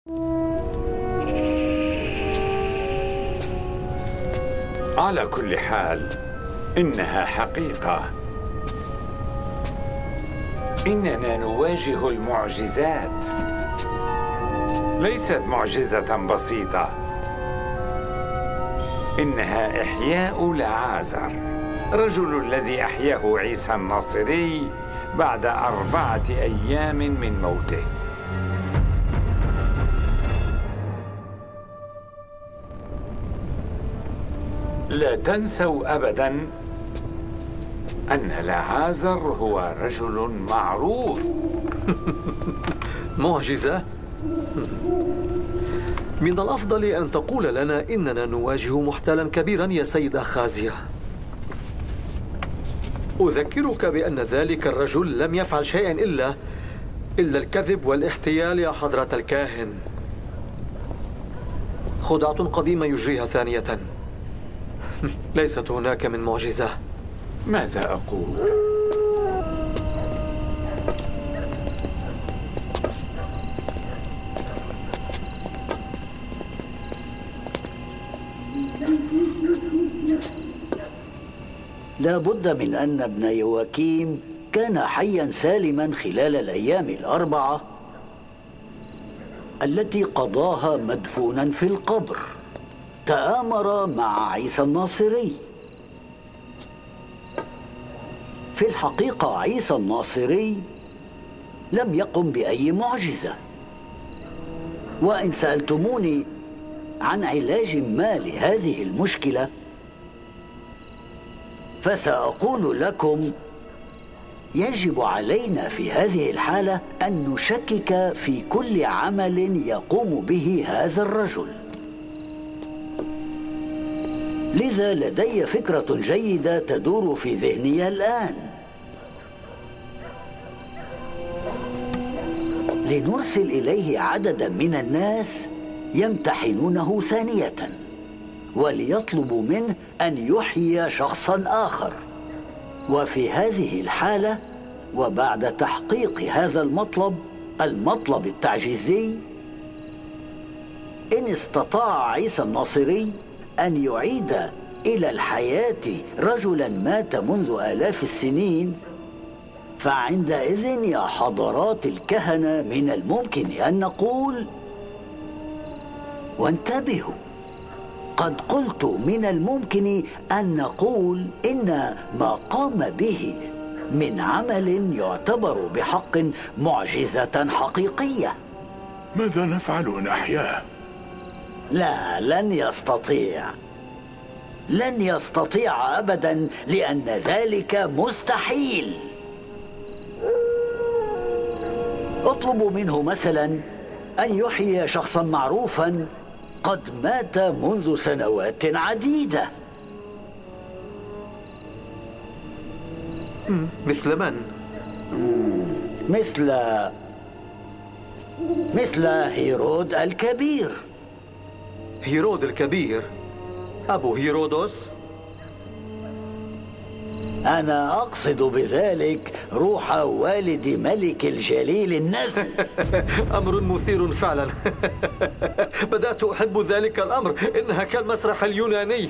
على كل حال، إنها حقيقة. إننا نواجه المعجزات، ليست معجزة بسيطة. إنها إحياء لعازر، رجل الذي أحياه عيسى الناصري بعد 4 أيام من موته. لا تنسوا أبداً أن لعازر هو رجل معروف. معجزة؟ من الأفضل أن تقول لنا إننا نواجه محتالا كبيرا يا سيد أخازيا. أذكرك بأن ذلك الرجل لم يفعل شيئا إلا الكذب والاحتيال يا حضرة الكاهن. خدعة قديمة يجريها ثانية. ليست هناك من معجزة. ماذا أقول؟ لا بد من أن ابن يواكيم كان حيا سالما خلال الأيام 4 التي قضاها مدفونا في القبر. تآمر مع عيسى الناصري. في الحقيقة عيسى الناصري لم يقم بأي معجزة. وإن سألتموني عن علاج ما لهذه المشكلة فسأقول لكم يجب علينا في هذه الحالة أن نشكك في كل عمل يقوم به هذا الرجل. لذا لدي فكرة جيدة تدور في ذهني الآن. لنرسل إليه عددا من الناس يمتحنونه ثانية، وليطلبوا منه أن يحيي شخصا آخر. وفي هذه الحالة وبعد تحقيق هذا المطلب التعجيزي، إن استطاع عيسى الناصري أن يعيد إلى الحياة رجلا مات منذ آلاف السنين، فعندئذ يا حضرات الكهنة من الممكن أن نقول، وانتبهوا، قد قلت من الممكن أن نقول إن ما قام به من عمل يعتبر بحق معجزة حقيقية. ماذا نفعل إن أحياه؟ لا، لن يستطيع أبدا، لأن ذلك مستحيل. اطلبوا منه مثلا أن يحيي شخصا معروفا قد مات منذ سنوات عديدة. مثل من؟ مثل هيرود الكبير. هيرود الكبير؟ أبو هيرودوس؟ أنا أقصد بذلك روح والد ملك الجليل النذل. أمر مثير فعلا. بدأت أحب ذلك الأمر. إنها كالمسرح اليوناني.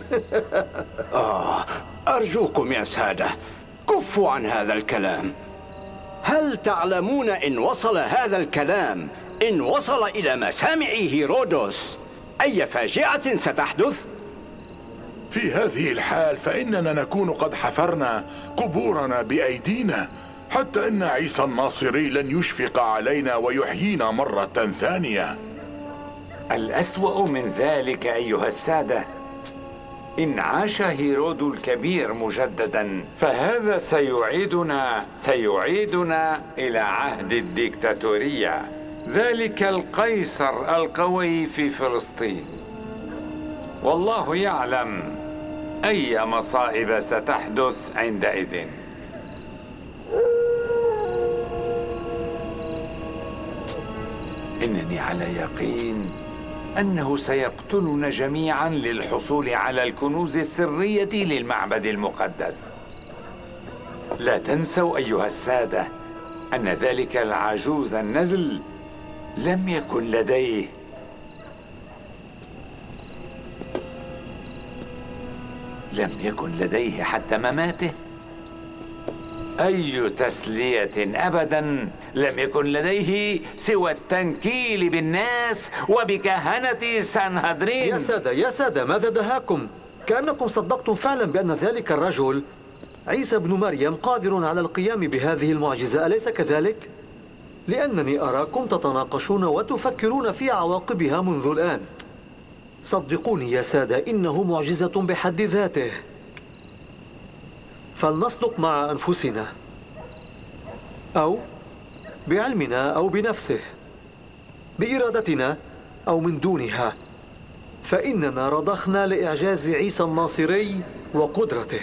أرجوكم يا سادة، كفوا عن هذا الكلام. هل تعلمون إن وصل هذا الكلام إلى مسامع هيرودوس أي فاجعة ستحدث؟ في هذه الحال فإننا نكون قد حفرنا قبورنا بأيدينا، حتى إن عيسى الناصري لن يشفق علينا ويحيينا مرة ثانية. الأسوأ من ذلك أيها السادة، إن عاش هيرود الكبير مجددا فهذا سيعيدنا إلى عهد الديكتاتورية، ذلك القيصر القوي في فلسطين. والله يعلم أي مصائب ستحدث عندئذ. إنني على يقين أنه سيقتلنا جميعا للحصول على الكنوز السرية للمعبد المقدس. لا تنسوا أيها السادة أن ذلك العجوز النذل لم يكن لديه لم يكن لديه حتى مماته. أي تسلية أبدا، لم يكن لديه سوى التنكيل بالناس وبكهنة سانهدرين. يا سادة ماذا دهاكم؟ كأنكم صدقتم فعلا بأن ذلك الرجل عيسى بن مريم قادر على القيام بهذه المعجزة، أليس كذلك؟ لأنني أراكم تتناقشون وتفكرون في عواقبها منذ الآن. صدقوني يا سادة، إنه معجزة بحد ذاته. فلنصدق مع أنفسنا، أو بعلمنا أو بنفسه، بإرادتنا أو من دونها، فإننا رضخنا لإعجاز عيسى الناصري وقدرته.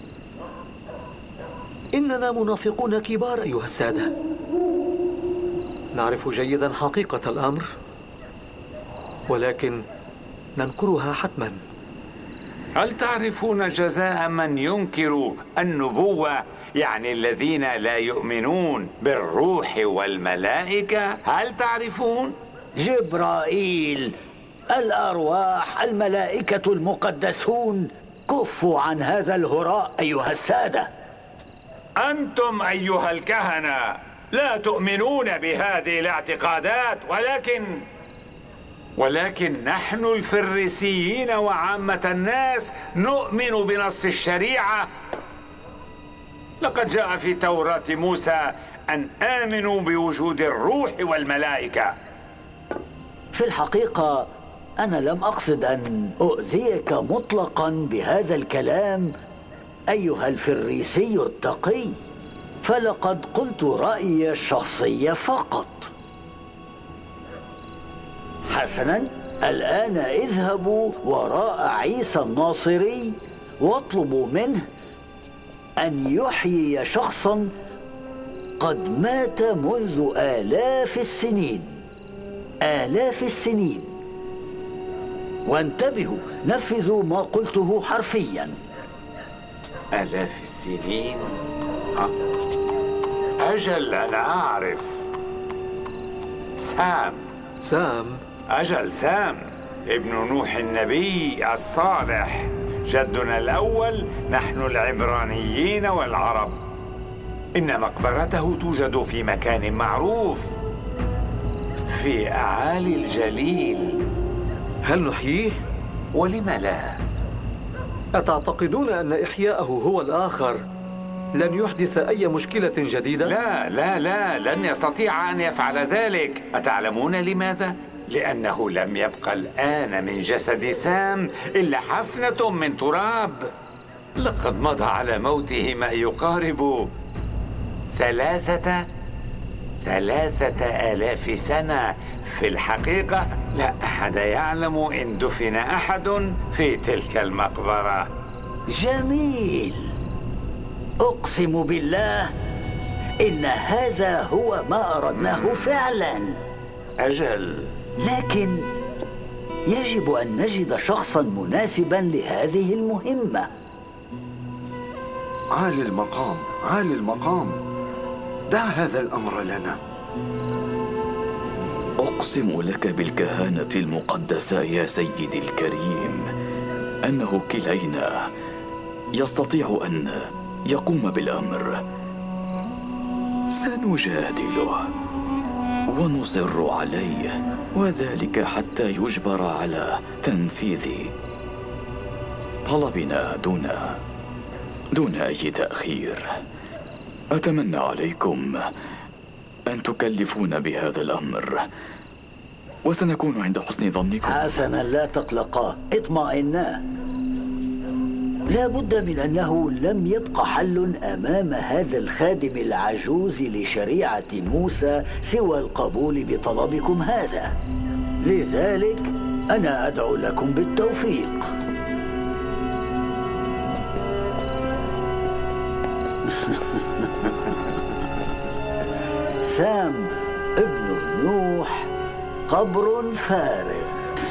إننا منافقون كبار أيها السادة، نعرف جيدا حقيقة الأمر، ولكن ننكرها حتما. هل تعرفون جزاء من ينكر النبوة؟ يعني الذين لا يؤمنون بالروح والملائكة. هل تعرفون؟ جبرائيل، الأرواح، الملائكة المقدسون، كفوا عن هذا الهراء أيها السادة. أنتم أيها الكهنة لا تؤمنون بهذه الاعتقادات، ولكن نحن الفريسيين وعامة الناس نؤمن بنص الشريعة. لقد جاء في توراة موسى أن آمنوا بوجود الروح والملائكة. في الحقيقة أنا لم أقصد أن أؤذيك مطلقا بهذا الكلام أيها الفريسي التقي، فلقد قلت رأيي الشخصي فقط. حسنا، الآن اذهبوا وراء عيسى الناصري واطلبوا منه أن يحيي شخصا قد مات منذ آلاف السنين. وانتبهوا، نفذوا ما قلته حرفيا. آلاف السنين؟ أجل، أنا أعرف. سام. أجل، سام ابن نوح النبي الصالح، جدنا الأول نحن العبرانيين والعرب. إن مقبرته توجد في مكان معروف في أعالي الجليل. هل نحييه؟ ولم لا؟ أتعتقدون أن إحياءه هو الآخر لن يحدث أي مشكلة جديدة؟ لا، لن يستطيع أن يفعل ذلك. أتعلمون لماذا؟ لأنه لم يبقى الآن من جسد سام إلا حفنة من تراب. لقد مضى على موته ما يقارب 3,000 سنة. في الحقيقة لا أحد يعلم إن دفن أحد في تلك المقبرة. جميل، أقسم بالله إن هذا هو ما أردناه فعلا. أجل، لكن يجب أن نجد شخصا مناسبا لهذه المهمة. عالي المقام، دع هذا الأمر لنا. أقسم لك بالكهانة المقدسة يا سيدي الكريم أنه كلينا يستطيع أن يقوم بالأمر. سنجادله ونصر عليه، وذلك حتى يجبر على تنفيذ طلبنا دون أي تأخير. أتمنى عليكم أن تكلفونا بهذا الأمر، وسنكون عند حسن ظنكم. حسنا، لا تقلقا، اطمئنا. لا بد من أنه لم يبق حل أمام هذا الخادم العجوز لشريعة موسى سوى القبول بطلبكم هذا. لذلك أنا أدعو لكم بالتوفيق. سام ابن نوح، قبر فارغ.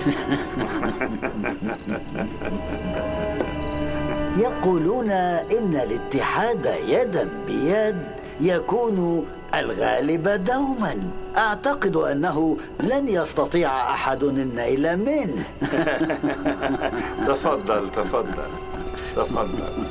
يقولون إن الاتحاد يدا بيد يكون الغالب دوما. أعتقد أنه لن يستطيع أحد النيل منه. تفضل. تفضل.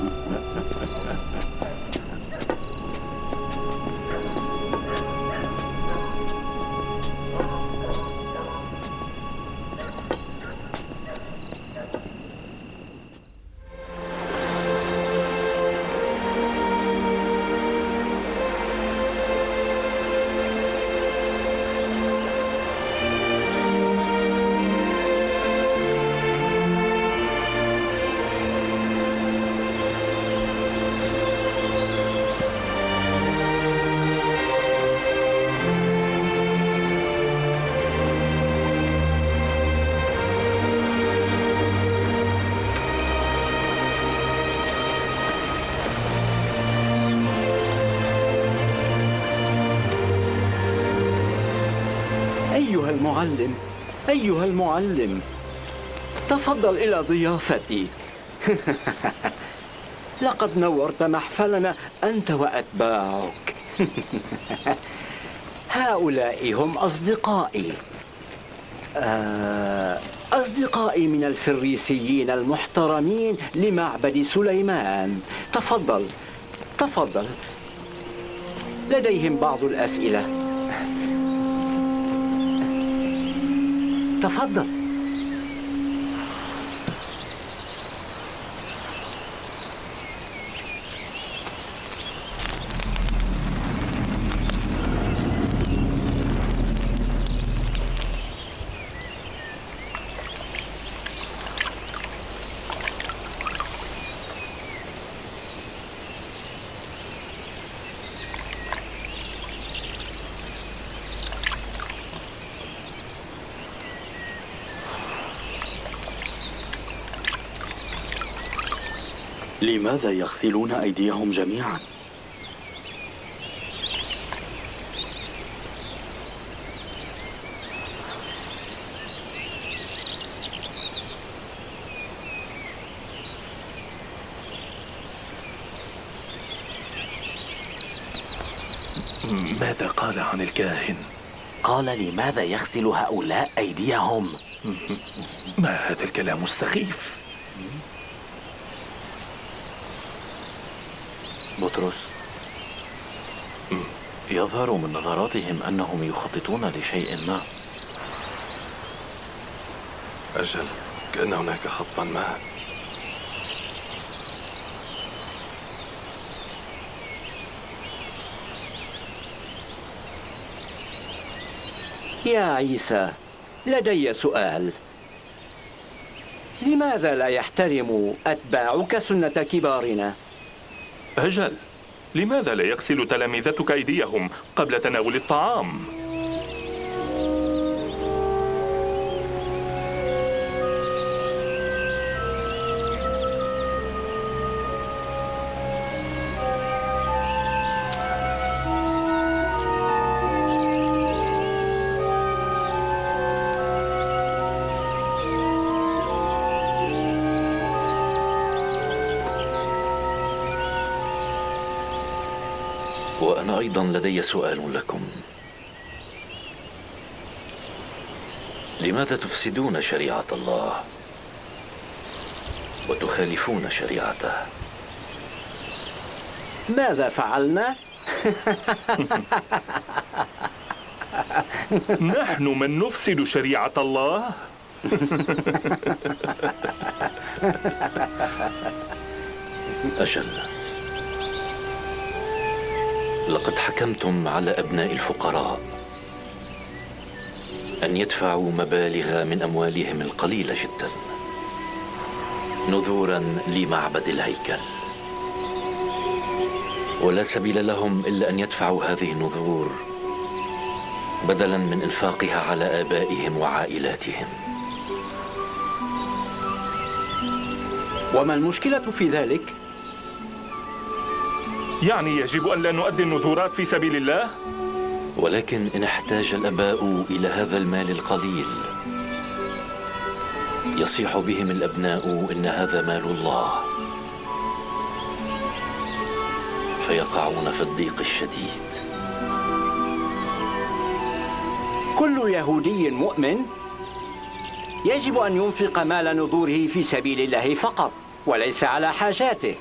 أيها المعلم، تفضل إلى ضيافتي. لقد نورت محفلنا أنت وأتباعك. هؤلاء هم أصدقائي، أصدقائي من الفريسيين المحترمين لمعبد سليمان. تفضل تفضل، لديهم بعض الأسئلة. تفضل. لماذا يغسلون أيديهم جميعا؟ ماذا قال عن الكاهن؟ قال لماذا يغسل هؤلاء أيديهم؟ ما هذا الكلام السخيف؟ بطرس، يظهر من نظراتهم أنهم يخططون لشيء ما. أجل، كأن هناك خطا ما. يا عيسى، لدي سؤال. لماذا لا يحترم أتباعك سنة كبارنا؟ أجل، لماذا لا يغسل تلامذتك أيديهم قبل تناول الطعام؟ وأنا أيضا لدي سؤال لكم. لماذا تفسدون شريعة الله وتخالفون شريعته؟ ماذا فعلنا؟ نحن من نفسد شريعة الله؟ أجل، لقد حكمتم على أبناء الفقراء أن يدفعوا مبالغ من أموالهم القليلة جدا نذورا لمعبد الهيكل، ولا سبيل لهم إلا أن يدفعوا هذه النذور بدلا من إنفاقها على آبائهم وعائلاتهم. وما المشكلة في ذلك؟ يعني يجب أن لا نؤدي النذورات في سبيل الله؟ ولكن إن احتاج الآباء إلى هذا المال القليل يصيح بهم الأبناء إن هذا مال الله، فيقعون في الضيق الشديد. كل يهودي مؤمن يجب أن ينفق مال نذوره في سبيل الله فقط، وليس على حاجاته.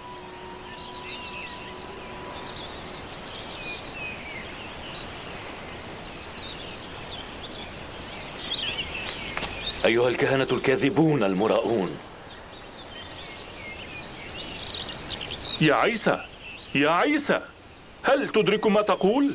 أيها الكهنة الكاذبون المراؤون، يا عيسى، يا عيسى، هل تدرك ما تقول؟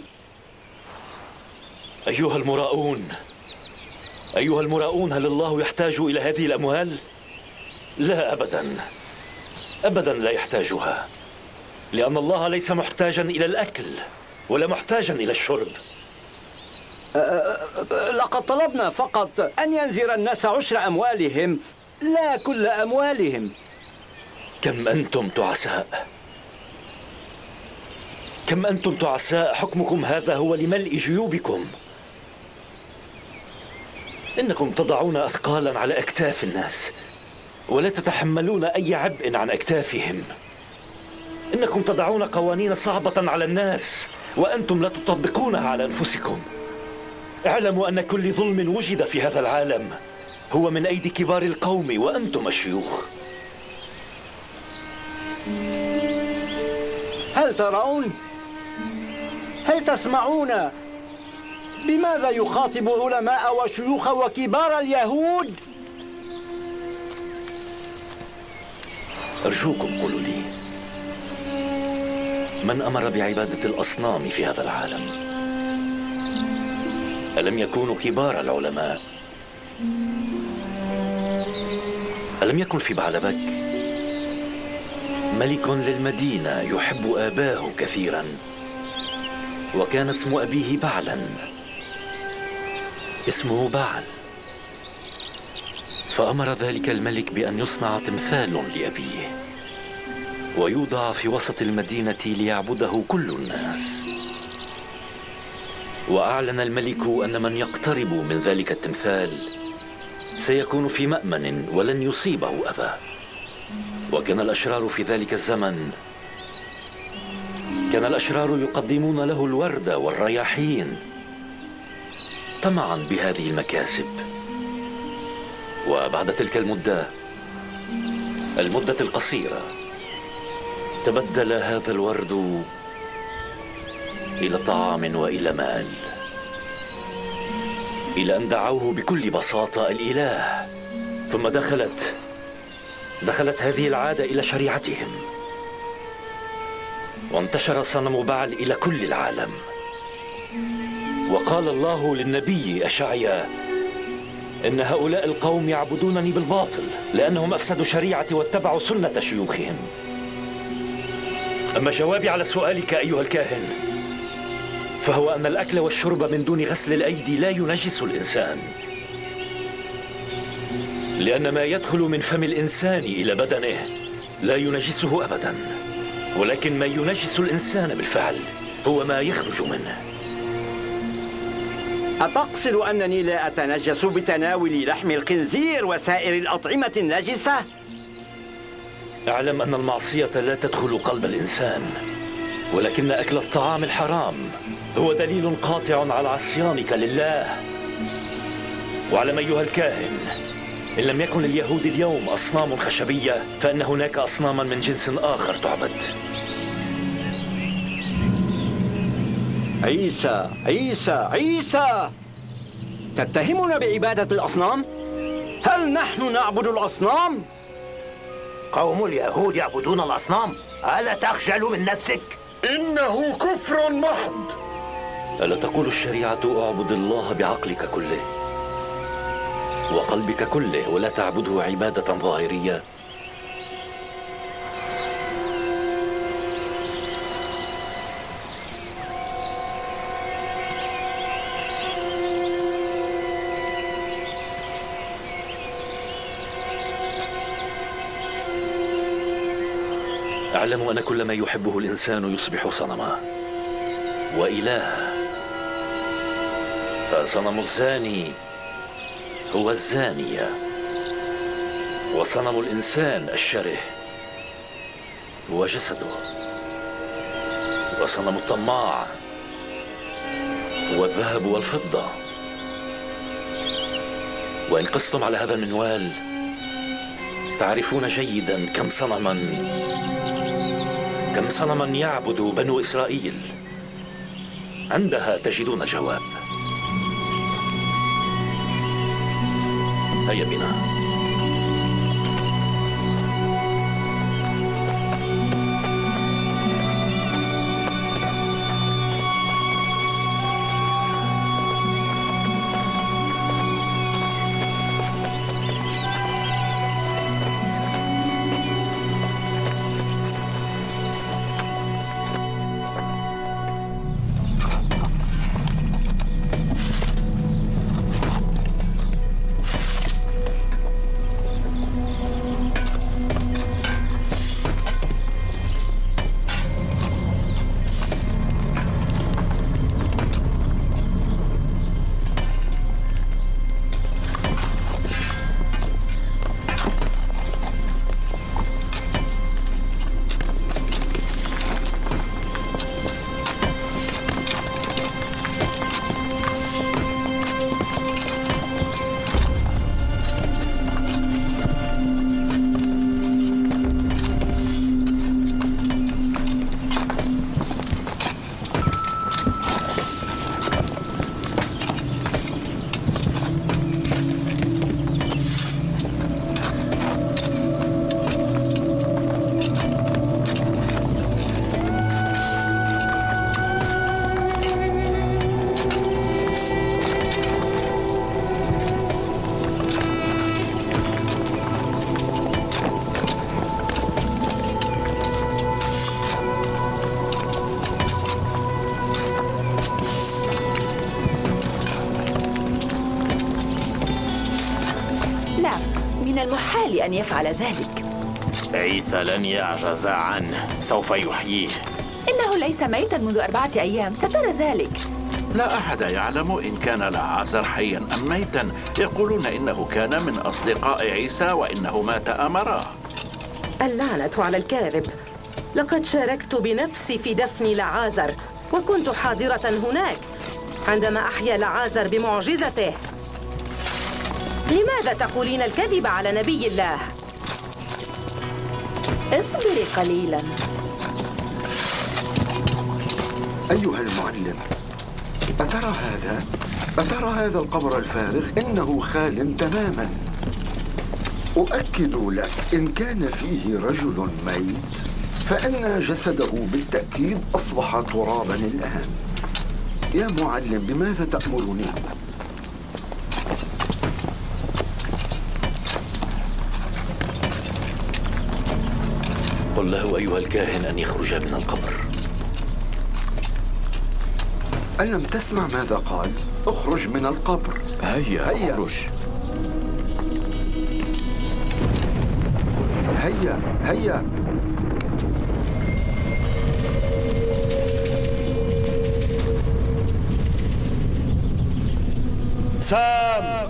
أيها المراؤون، أيها المراؤون، هل الله يحتاج إلى هذه الأموال؟ لا أبدا، أبدا لا يحتاجها، لأن الله ليس محتاجا إلى الأكل ولا محتاجا إلى الشرب. لقد طلبنا فقط أن ينذر الناس عشر أموالهم، لا كل أموالهم. كم أنتم تعساء، كم أنتم تعساء، حكمكم هذا هو لملء جيوبكم. إنكم تضعون أثقالا على أكتاف الناس ولا تتحملون أي عبء عن أكتافهم. إنكم تضعون قوانين صعبة على الناس وأنتم لا تطبقونها على أنفسكم. اعلموا أن كل ظلم وجد في هذا العالم هو من أيدي كبار القوم وأنتم الشيوخ. هل ترون؟ هل تسمعون؟ بماذا يخاطب علماء وشيوخ وكبار اليهود؟ أرجوكم قولوا لي، من أمر بعبادة الأصنام في هذا العالم؟ ألم يكونوا كبار العلماء؟ ألم يكن في بعلبك ملك للمدينة يحب آباه كثيرا، وكان اسم أبيه بعلا، اسمه بعل، فأمر ذلك الملك بأن يصنع تمثال لأبيه ويوضع في وسط المدينة ليعبده كل الناس. وأعلن الملك أن من يقترب من ذلك التمثال سيكون في مأمن ولن يصيبه أذى. وكان الأشرار في ذلك الزمن، كان الأشرار يقدمون له الورد والرياحين طمعا بهذه المكاسب. وبعد تلك المدة القصيرة تبدل هذا الورد إلى طعام وإلى مال، إلى أن دعوه بكل بساطة الإله. ثم دخلت هذه العادة إلى شريعتهم، وانتشر صنم بعل إلى كل العالم. وقال الله للنبي أشعيا إن هؤلاء القوم يعبدونني بالباطل لأنهم أفسدوا شريعتي واتبعوا سنة شيوخهم. أما جوابي على سؤالك أيها الكاهن فهو أن الأكل والشرب من دون غسل الأيدي لا ينجس الإنسان، لأن ما يدخل من فم الإنسان إلى بدنه لا ينجسه أبدا، ولكن ما ينجس الإنسان بالفعل هو ما يخرج منه. أتقصد أنني لا أتنجس بتناول لحم الخنزير وسائر الأطعمة النجسة؟ اعلم أن المعصية لا تدخل قلب الإنسان، ولكن أكل الطعام الحرام هو دليل قاطع على عصيانك لله. واعلم أيها الكاهن، إن لم يكن لليهود اليوم أصنام خشبية فإن هناك أصناما من جنس آخر تعبد. عيسى عيسى عيسى، تتهمنا بعبادة الأصنام؟ هل نحن نعبد الأصنام؟ قوم اليهود يعبدون الأصنام، ألا تخجل من نفسك؟ إنه كفر محض. ألا تقول الشريعة اعبد الله بعقلك كله وقلبك كله ولا تعبده عبادة ظاهرية؟ أعلم أن كل ما يحبه الإنسان يصبح صنما وإلها، فصنم الزاني هو الزانية، وصنم الإنسان الشره هو جسده، وصنم الطماع هو الذهب والفضة. وإن قستم على هذا المنوال تعرفون جيدا كم صنما يعبد بنو إسرائيل. عندها تجدون الجواب. هيا بنا. المحال أن يفعل ذلك. عيسى لن يعجز عنه، سوف يحييه. إنه ليس ميتا منذ 4 أيام، سترى ذلك. لا أحد يعلم إن كان لعازر حيا أم ميتا. يقولون إنه كان من أصدقاء عيسى وإنه مات أمراه. اللعنة على الكاذب. لقد شاركت بنفسي في دفن لعازر، وكنت حاضرة هناك عندما أحيا لعازر بمعجزته. لماذا تقولين الكذب على نبي الله؟ اصبري قليلا. أيها المعلم، أترى هذا القبر الفارغ؟ إنه خال تماما. أؤكد لك إن كان فيه رجل ميت فإن جسده بالتأكيد أصبح ترابا الآن. يا معلم، بماذا تأمرني؟ قل له أيها الكاهن أن يخرج من القبر. ألم تسمع ماذا قال؟ اخرج من القبر. هيا اخرج. هيا. سام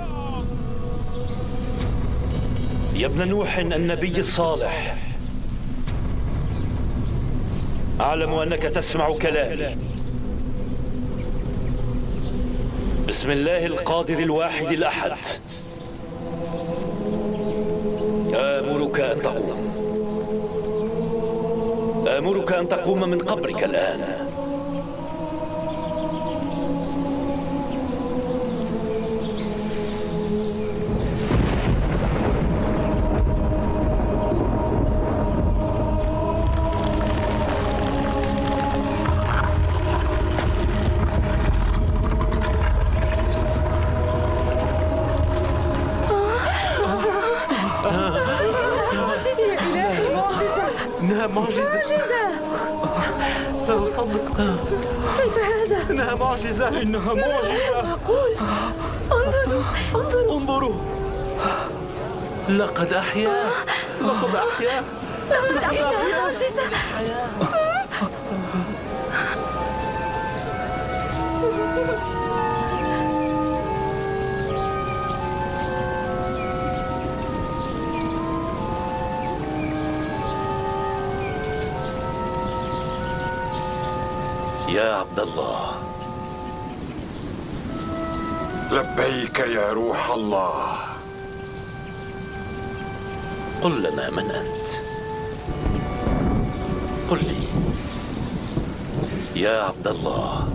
يا ابن نوح النبي الصالح، أعلم أنك تسمع كلامي. بسم الله القادر الواحد الأحد آمرك أن تقوم من قبرك الآن. معجزة. لا أصدق. كيف هذا؟ إنها معجزة. معقول. انظروا. لقد أحيا. معجزة. يا عبد الله. لبيك يا روح الله. قل لنا من أنت. قل لي يا عبد الله.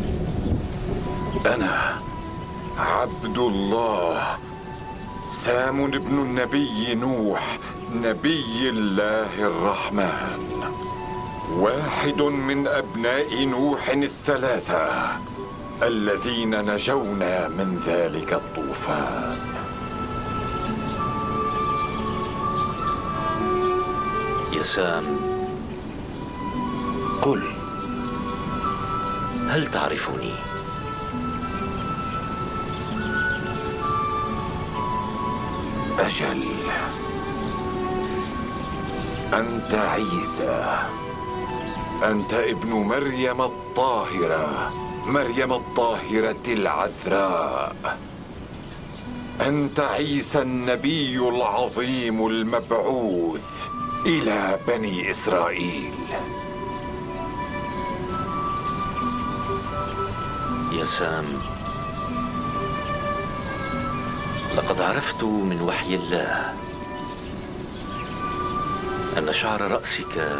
أنا عبد الله، سام ابن النبي نوح، نبي الله الرحمن، واحد من أبناء نوح الثلاثة الذين نجونا من ذلك الطوفان. يا سام، قل، هل تعرفني؟ أجل، أنت عيسى، أنت ابن مريم الطاهرة، مريم الطاهرة العذراء. أنت عيسى النبي العظيم المبعوث إلى بني إسرائيل. يا سام، لقد عرفت من وحي الله أن شعر رأسك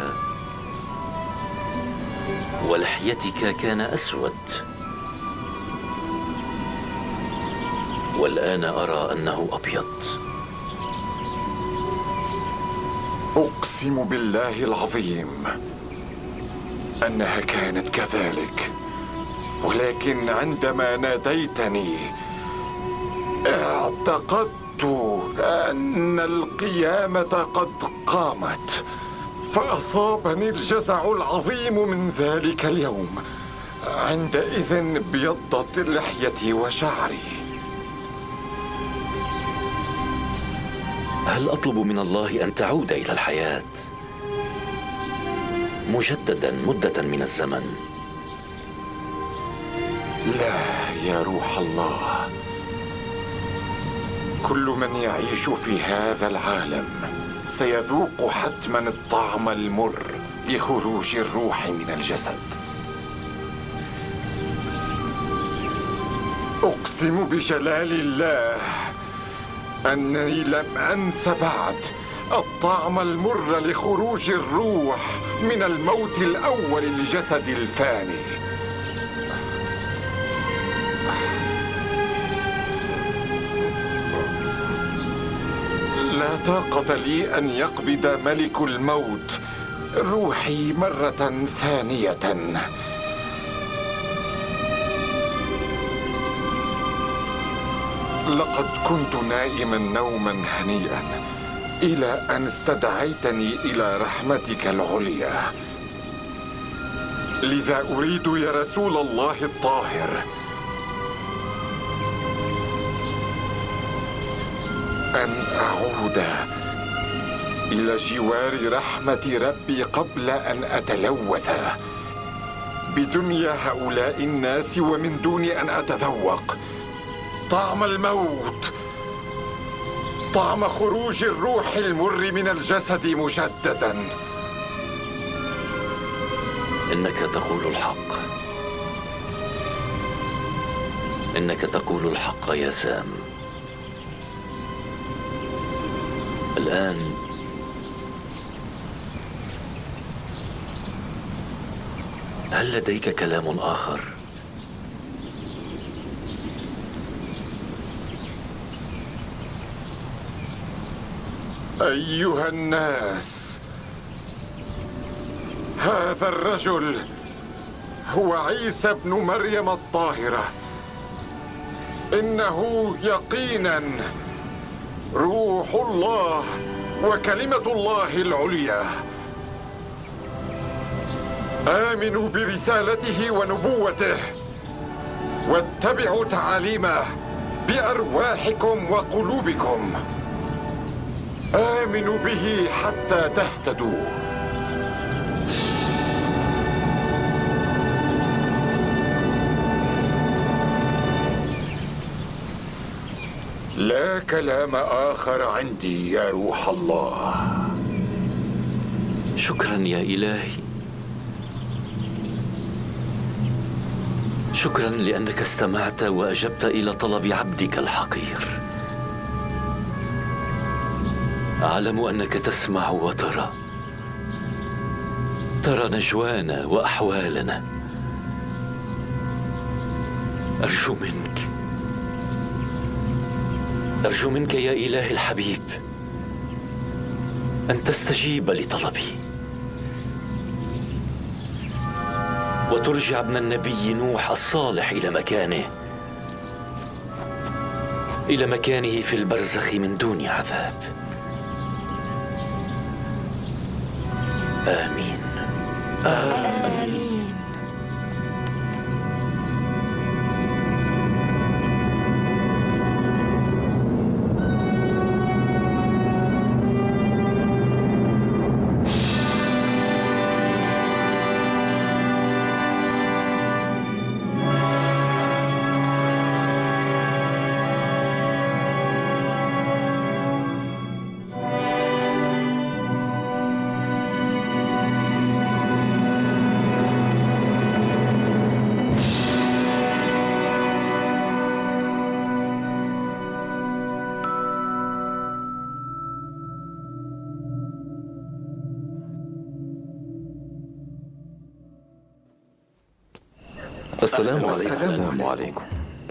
ولحيتك كان أسود، والآن أرى أنه أبيض. أقسم بالله العظيم أنها كانت كذلك، ولكن عندما ناديتني اعتقدت أن القيامة قد قامت، فأصابني الجزع العظيم من ذلك اليوم. عندئذ ابيضت لحيتي وشعري. هل أطلب من الله أن تعود إلى الحياة مجددا مدة من الزمن؟ لا يا روح الله، كل من يعيش في هذا العالم سيذوق حتما الطعم المر لخروج الروح من الجسد. أقسم بجلال الله أنني لم أنس بعد الطعم المر لخروج الروح من الموت الأول لجسد الفاني. لا طاقة لي أن يقبض ملك الموت روحي مرة ثانية. لقد كنت نائما نوما هنيئا إلى أن استدعيتني إلى رحمتك العليا. لذا أريد يا رسول الله الطاهر أن أعود إلى جوار رحمة ربي قبل أن أتلوث بدنيا هؤلاء الناس، ومن دون أن أتذوق طعم الموت، طعم خروج الروح المر من الجسد مجددا. إنك تقول الحق، إنك تقول الحق يا سام. الآن هل لديك كلام آخر؟ أيها الناس، هذا الرجل هو عيسى ابن مريم الطاهرة. إنه يقينا روح الله وكلمة الله العليا. آمنوا برسالته ونبوته واتبعوا تعاليمه بأرواحكم وقلوبكم. آمنوا به حتى تهتدوا. لا كلام آخر عندي يا روح الله. شكرا يا إلهي، شكرا لأنك استمعت وأجبت إلى طلب عبدك الحقير. أعلم أنك تسمع وترى، ترى نجوانا وأحوالنا. أرجو منك يا إلهي الحبيب أن تستجيب لطلبي وترجع ابن النبي نوح الصالح إلى مكانه في البرزخ من دون عذاب. آمين. آمين. السلام عليكم.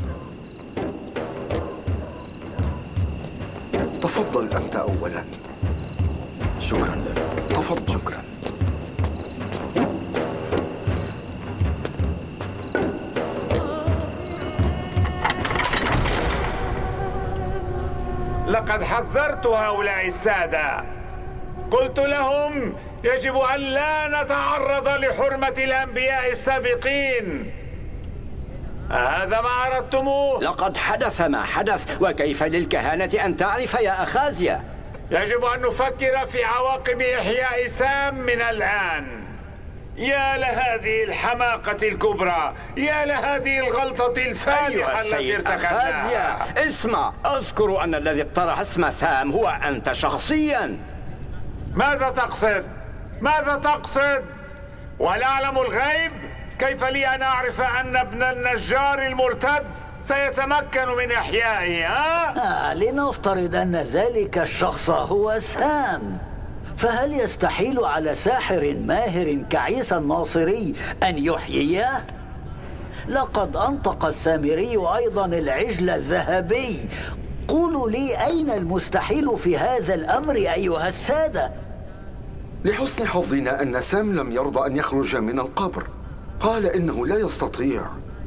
تفضل أنت أولا. شكرا لك. تفضل. شكرا. لقد حذرت هؤلاء السادة، قلت لهم يجب أن لا نتعرض لحرمة الأنبياء السابقين. هذا ما أردتموه؟ لقد حدث ما حدث، وكيف للكهنة أن تعرف يا أخازيا؟ يجب أن نفكر في عواقب إحياء سام من الآن. يا لهذه الحماقة الكبرى، يا لهذه الغلطة الفادحة التي ارتكبناها. اسمع، أذكر أن الذي اقترح اسم سام هو أنت شخصيا. ماذا تقصد؟ ماذا تقصد؟ ولا أعلم الغيب؟ كيف لي أن أعرف أن ابن النجار المرتد سيتمكن من إحيائه؟ لنفترض أن ذلك الشخص هو سام، فهل يستحيل على ساحر ماهر كعيسى الناصري أن يحييه؟ لقد أنطق السامري أيضا العجل الذهبي. قولوا لي أين المستحيل في هذا الأمر أيها السادة؟ لحسن حظنا أن سام لم يرضى أن يخرج من القبر، قال إنه لا يستطيع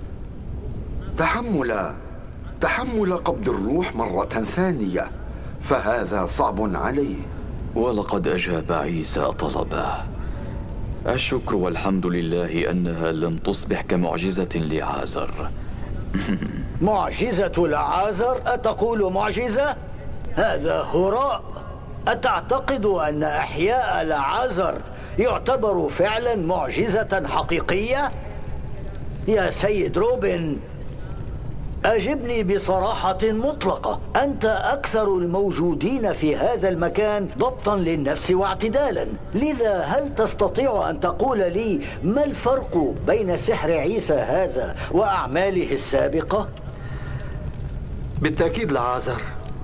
تحمل قبض الروح مرة ثانية، فهذا صعب عليه. ولقد أجاب عيسى طلبه. الشكر والحمد لله أنها لم تصبح كمعجزة لعازر. معجزة لعازر؟ أتقول معجزة؟ هذا هراء. أتعتقد أن إحياء لعازر يعتبر فعلا معجزة حقيقية؟ يا سيد روبن، أجبني بصراحة مطلقة. أنت أكثر الموجودين في هذا المكان ضبطا للنفس واعتدالا، لذا هل تستطيع أن تقول لي ما الفرق بين سحر عيسى هذا وأعماله السابقة؟ بالتأكيد لعازر.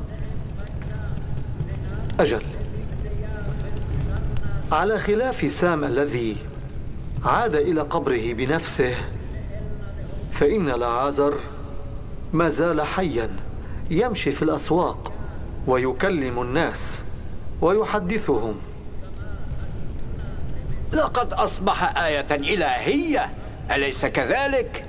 أجل، على خلاف سام الذي عاد إلى قبره بنفسه، فإن لعازر ما زال حيا، يمشي في الأسواق ويكلم الناس ويحدثهم. لقد أصبح آية إلهية، أليس كذلك؟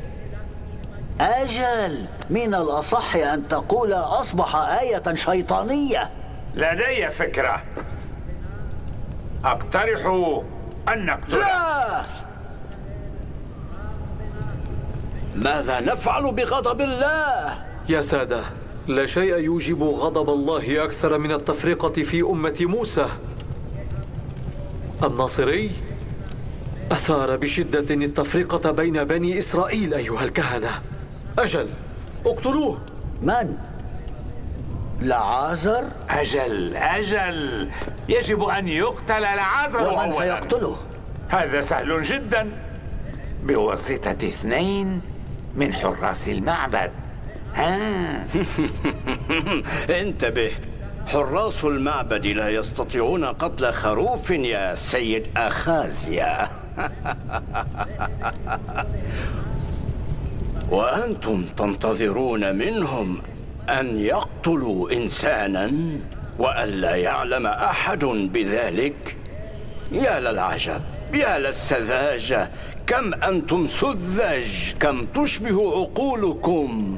أجل، من الأصح أن تقول أصبح آية شيطانية. لدي فكرة، أقترح أن نقتله. لا! ماذا نفعل بغضب الله؟ يا سادة، لا شيء يوجب غضب الله أكثر من التفرقة في أمة موسى. الناصري أثار بشدة التفرقة بين بني إسرائيل أيها الكهنة. أجل، اقتلوه. من؟ لعازر؟ أجل، يجب أن يقتل لعازر أولا. ومن سيقتله؟ هذا سهل جدا، بواسطة 2 من حراس المعبد. انتبه، حراس المعبد لا يستطيعون قتل خروف يا سيد أخازيا. وأنتم تنتظرون منهم أن يقتلوا إنسانا وألا يعلم أحد بذلك؟ يا للعجب، يا للسذاجة، كم أنتم سذج، كم تشبه عقولكم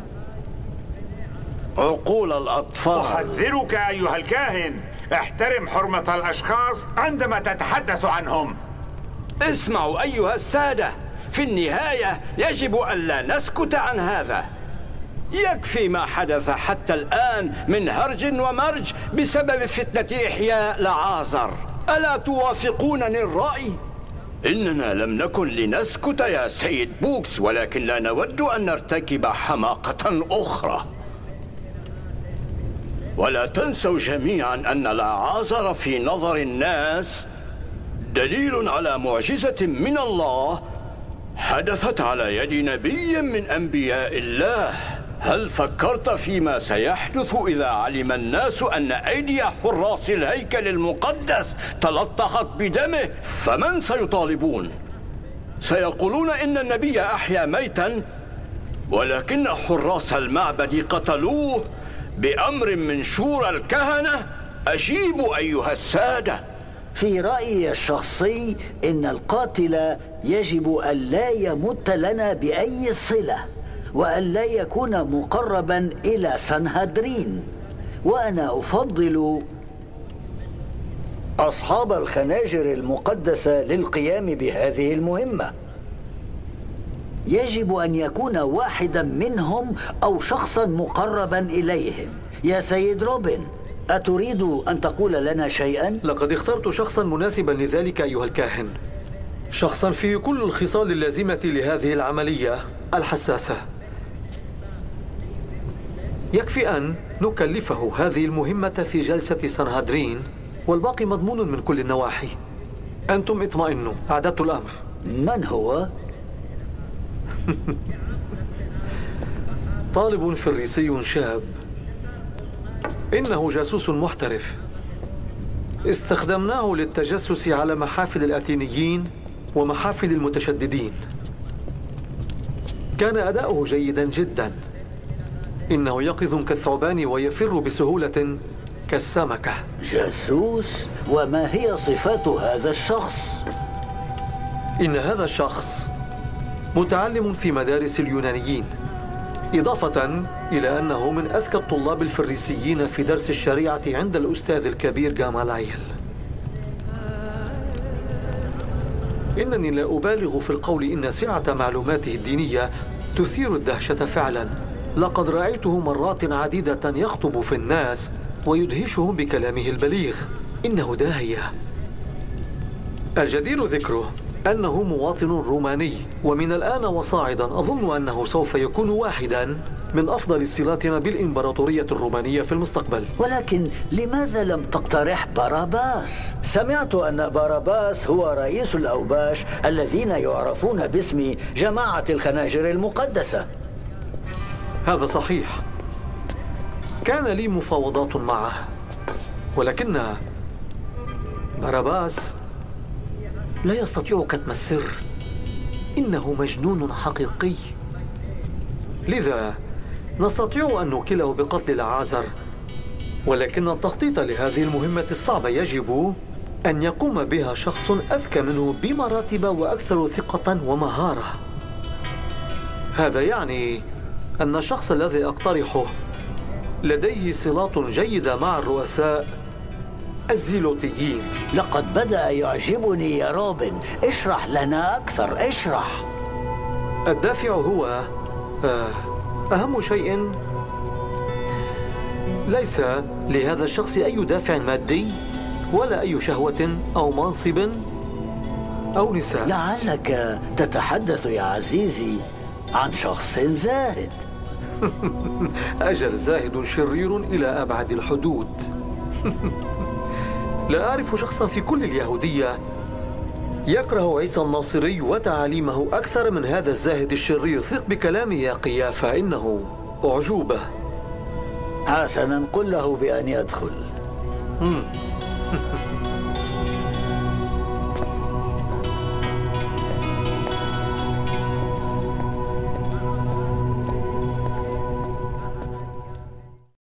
عقول الأطفال. أحذرك أيها الكاهن، احترم حرمة الأشخاص عندما تتحدث عنهم. اسمعوا أيها السادة، في النهاية يجب ألا نسكت عن هذا. يكفي ما حدث حتى الآن من هرج ومرج بسبب فتنة إحياء لعازر. ألا توافقونني الرأي؟ إننا لم نكن لنسكت يا سيد بوكس، ولكن لا نود أن نرتكب حماقة أخرى. ولا تنسوا جميعا أن لعازر في نظر الناس دليل على معجزة من الله حدثت على يد نبي من أنبياء الله. هل فكرت فيما سيحدث إذا علم الناس أن أيدي حراس الهيكل المقدس تلطخت بدمه؟ فمن سيطالبون؟ سيقولون إن النبي أحيا ميتا، ولكن حراس المعبد قتلوه بأمر من شورى الكهنة. أجيبوا أيها السادة. في رأيي الشخصي إن القاتل يجب أن لا يمت لنا بأي صلة، وأن لا يكون مقربا إلى سنهدرين. وأنا أفضل أصحاب الخناجر المقدسة للقيام بهذه المهمة. يجب أن يكون واحدا منهم أو شخصا مقربا إليهم. يا سيد روبن، أتريد أن تقول لنا شيئا؟ لقد اخترت شخصا مناسبا لذلك أيها الكاهن، شخصا فيه كل الخصال اللازمة لهذه العملية الحساسة. يكفي أن نكلفه هذه المهمة في جلسة سنهدرين، والباقي مضمون من كل النواحي. أنتم اطمئنوا، أعددت الأمر. من هو؟ طالب فريسي شاب، إنه جاسوس محترف. استخدمناه للتجسس على محافل الأثينيين ومحافل المتشددين. كان أداؤه جيدا جدا. إنه يقظ كالثعبان ويفر بسهولة كالسمكة. جاسوس؟ وما هي صفات هذا الشخص؟ إن هذا الشخص متعلم في مدارس اليونانيين، إضافة إلى أنه من أذكى الطلاب الفريسيين في درس الشريعة عند الأستاذ الكبير جاماليل. إنني لا أبالغ في القول إن سعة معلوماته الدينية تثير الدهشة فعلا. لقد رأيته مرات عديدة يخطب في الناس ويدهشهم بكلامه البليغ. إنه داهية. الجدير ذكره أنه مواطن روماني، ومن الآن وصاعدا أظن أنه سوف يكون واحدا من أفضل صلاتنا بالإمبراطورية الرومانية في المستقبل. ولكن لماذا لم تقترح باراباس؟ سمعت أن باراباس هو رئيس الأوباش الذين يعرفون باسم جماعة الخناجر المقدسة. هذا صحيح، كان لي مفاوضات معه، ولكن باراباس لا يستطيع كتم السر. إنه مجنون حقيقي. لذا نستطيع أن نوكله بقتل لعازر، ولكن التخطيط لهذه المهمة الصعبة يجب أن يقوم بها شخص أذكى منه بمراتب وأكثر ثقة ومهارة. هذا يعني أن الشخص الذي أقترحه لديه صلات جيدة مع الرؤساء الزيلوتيين. لقد بدأ يعجبني يا روبن. اشرح لنا أكثر، اشرح. الدافع هو أهم شيء. ليس لهذا الشخص أي دافع مادي ولا أي شهوة أو منصب أو نساء. لعلك تتحدث يا عزيزي عن شخص زاهد. أجل، زاهد شرير إلى أبعد الحدود. لا أعرف شخصا في كل اليهودية يكره عيسى الناصري وتعاليمه أكثر من هذا الزاهد الشرير. ثق بكلامي يا قيافة، إنه أعجوبة. حسنا، قل له بأن يدخل.